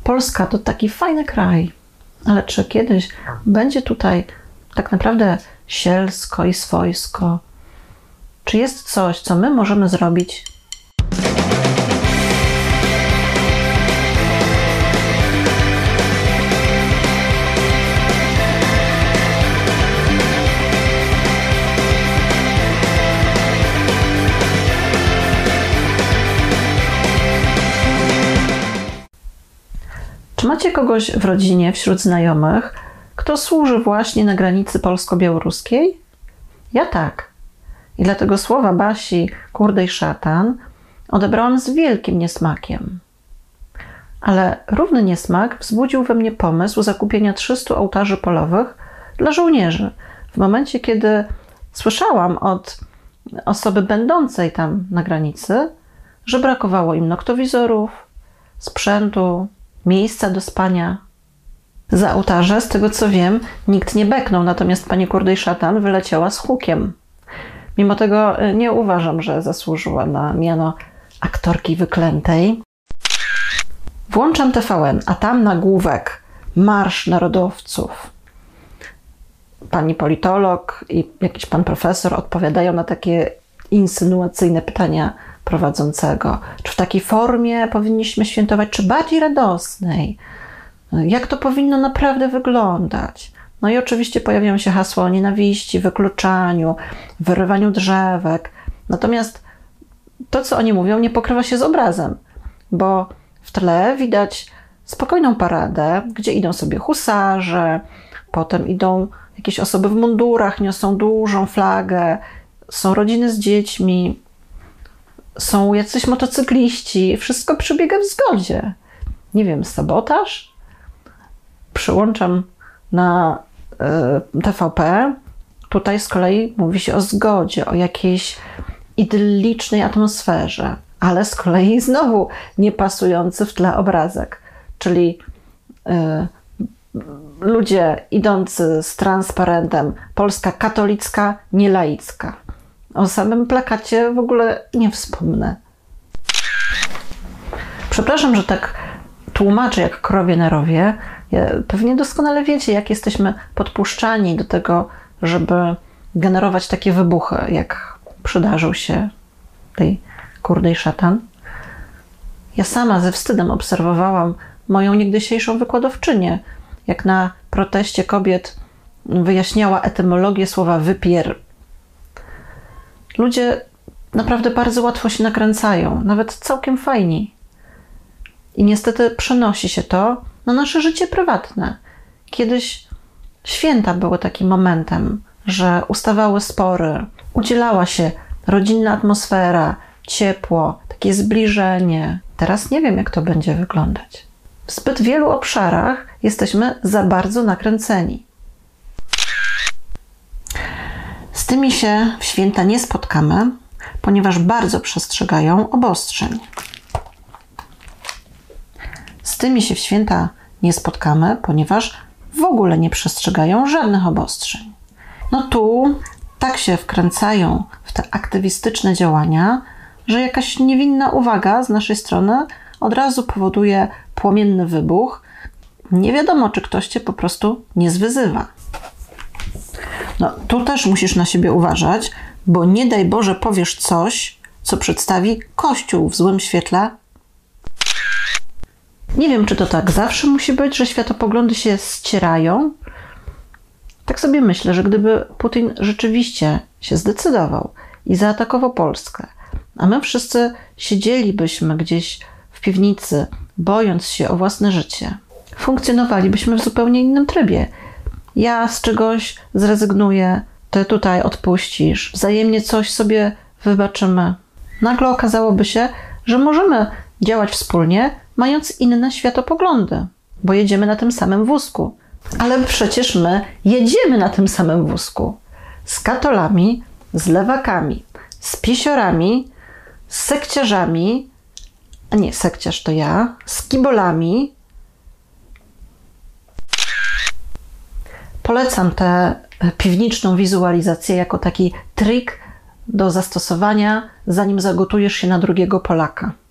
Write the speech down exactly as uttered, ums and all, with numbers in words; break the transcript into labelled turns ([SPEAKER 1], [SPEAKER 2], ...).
[SPEAKER 1] Polska to taki fajny kraj, ale czy kiedyś będzie tutaj tak naprawdę sielsko i swojsko? Czy jest coś, co my możemy zrobić? Czy macie kogoś w rodzinie, wśród znajomych, kto służy właśnie na granicy polsko-białoruskiej? Ja tak. I dlatego słowa Basi Kurde i szatan odebrałam z wielkim niesmakiem. Ale równy niesmak wzbudził we mnie pomysł zakupienia trzystu ołtarzy polowych dla żołnierzy. W momencie, kiedy słyszałam od osoby będącej tam na granicy, że brakowało im noktowizorów, sprzętu, miejsca do spania. Za ołtarze, z tego co wiem, nikt nie beknął, natomiast pani Kurde i szatan wyleciała z hukiem. Mimo tego nie uważam, że zasłużyła na miano aktorki wyklętej. Włączam T V N, a tam nagłówek: Marsz Narodowców. Pani politolog i jakiś pan profesor odpowiadają na takie insynuacyjne pytania prowadzącego. Czy w takiej formie powinniśmy świętować, czy bardziej radosnej? Jak to powinno naprawdę wyglądać? No i oczywiście pojawiają się hasła o nienawiści, wykluczaniu, wyrywaniu drzewek. Natomiast to, co oni mówią, nie pokrywa się z obrazem, bo w tle widać spokojną paradę, gdzie idą sobie husarze, potem idą jakieś osoby w mundurach, niosą dużą flagę, są rodziny z dziećmi, są jacyś motocykliści, wszystko przebiega w zgodzie. Nie wiem, sabotaż? Przyłączam na y, T V P. Tutaj z kolei mówi się o zgodzie, o jakiejś idyllicznej atmosferze, ale z kolei znowu niepasujący w tle obrazek, czyli y, ludzie idący z transparentem Polska katolicka, nie laicka. O samym plakacie w ogóle nie wspomnę. Przepraszam, że tak tłumaczę jak krowie na rowie. Pewnie doskonale wiecie, jak jesteśmy podpuszczani do tego, żeby generować takie wybuchy, jak przydarzył się tej Kurde i szatan. Ja sama ze wstydem obserwowałam moją niegdysiejszą wykładowczynię, jak na proteście kobiet wyjaśniała etymologię słowa wypier. Ludzie naprawdę bardzo łatwo się nakręcają, nawet całkiem fajni. I niestety przenosi się to na nasze życie prywatne. Kiedyś święta były takim momentem, że ustawały spory, udzielała się rodzinna atmosfera, ciepło, takie zbliżenie. Teraz nie wiem, jak to będzie wyglądać. W zbyt wielu obszarach jesteśmy za bardzo nakręceni. Z tymi się w święta nie spotkamy, ponieważ bardzo przestrzegają obostrzeń. Z tymi się w święta nie spotkamy, ponieważ w ogóle nie przestrzegają żadnych obostrzeń. No tu tak się wkręcają w te aktywistyczne działania, że jakaś niewinna uwaga z naszej strony od razu powoduje płomienny wybuch. Nie wiadomo, czy ktoś cię po prostu nie zwyzywa. No, tu też musisz na siebie uważać, bo nie daj Boże powiesz coś, co przedstawi Kościół w złym świetle. Nie wiem, czy to tak zawsze musi być, że światopoglądy się ścierają. Tak sobie myślę, że gdyby Putin rzeczywiście się zdecydował i zaatakował Polskę, a my wszyscy siedzielibyśmy gdzieś w piwnicy, bojąc się o własne życie, funkcjonowalibyśmy w zupełnie innym trybie. Ja z czegoś zrezygnuję, ty tutaj odpuścisz, wzajemnie coś sobie wybaczymy. Nagle okazałoby się, że możemy działać wspólnie, mając inne światopoglądy, bo jedziemy na tym samym wózku. Ale przecież my jedziemy na tym samym wózku. Z katolami, z lewakami, z pisiorami, z sekciarzami, a nie, sekciarz to ja, z kibolami. Polecam tę piwniczną wizualizację jako taki trik do zastosowania, zanim zagotujesz się na drugiego Polaka.